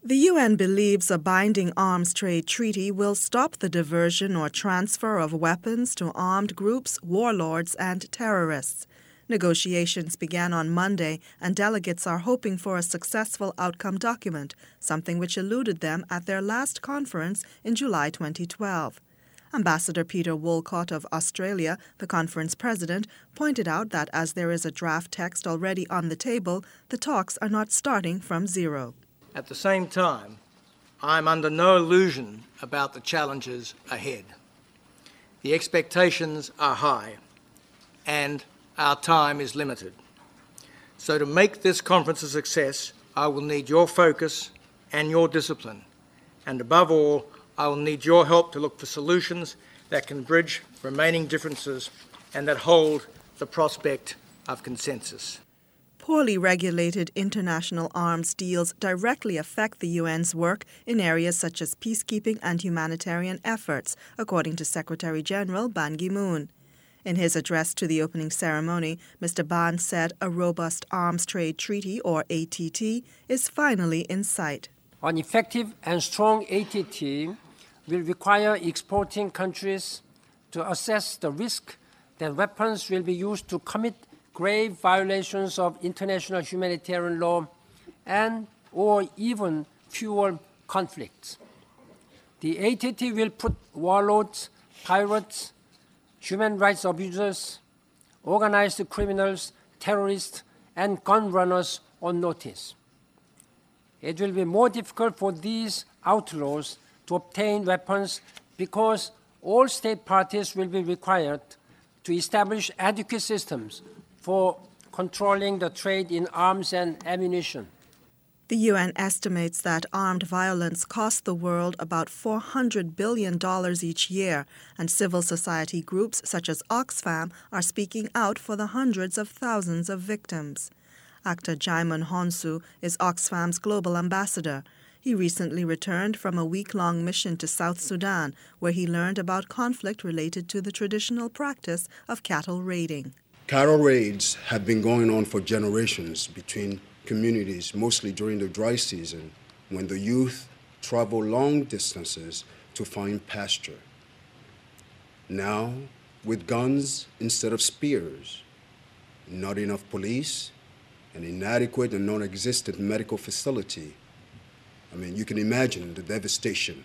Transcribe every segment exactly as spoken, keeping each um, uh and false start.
The U N believes a binding arms trade treaty will stop the diversion or transfer of weapons to armed groups, warlords, and terrorists. Negotiations began on Monday, and delegates are hoping for a successful outcome document, something which eluded them at their last conference in July twenty twelve. Ambassador Peter Wolcott of Australia, the conference president, pointed out that as there is a draft text already on the table, the talks are not starting from zero. At the same time, I am under no illusion about the challenges ahead. The expectations are high, and our time is limited. So to make this conference a success, I will need your focus and your discipline. And above all, I will need your help to look for solutions that can bridge remaining differences and that hold the prospect of consensus. Poorly regulated international arms deals directly affect the U N's work in areas such as peacekeeping and humanitarian efforts, according to Secretary-General Ban Ki-moon. In his address to the opening ceremony, Mister Ban said a robust arms trade treaty, or A T T, is finally in sight. An effective and strong A T T will require exporting countries to assess the risk that weapons will be used to commit grave violations of international humanitarian law and or even fuel conflicts. The A T T will put warlords, pirates, human rights abusers, organized criminals, terrorists, and gun runners on notice. It will be more difficult for these outlaws to obtain weapons because all state parties will be required to establish adequate systems for controlling the trade in arms and ammunition. The U N estimates that armed violence costs the world about four hundred billion dollars each year, and civil society groups such as Oxfam are speaking out for the hundreds of thousands of victims. Actor Jaimon Honsu is Oxfam's global ambassador. He recently returned from a week-long mission to South Sudan, where he learned about conflict related to the traditional practice of cattle raiding. Cattle raids have been going on for generations between communities, mostly during the dry season, when the youth travel long distances to find pasture. Now, with guns instead of spears, not enough police, an inadequate and non-existent medical facility, I mean, you can imagine the devastation.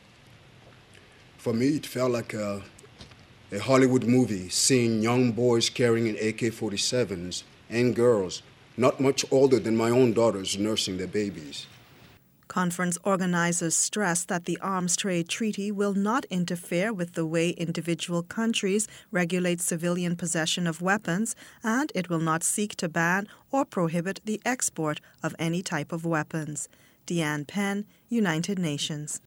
For me, it felt like a, a Hollywood movie, seeing young boys carrying A K forty-sevens and girls not much older than my own daughters nursing their babies. Conference organizers stress that the arms trade treaty will not interfere with the way individual countries regulate civilian possession of weapons, and it will not seek to ban or prohibit the export of any type of weapons. Deanne Penn, United Nations.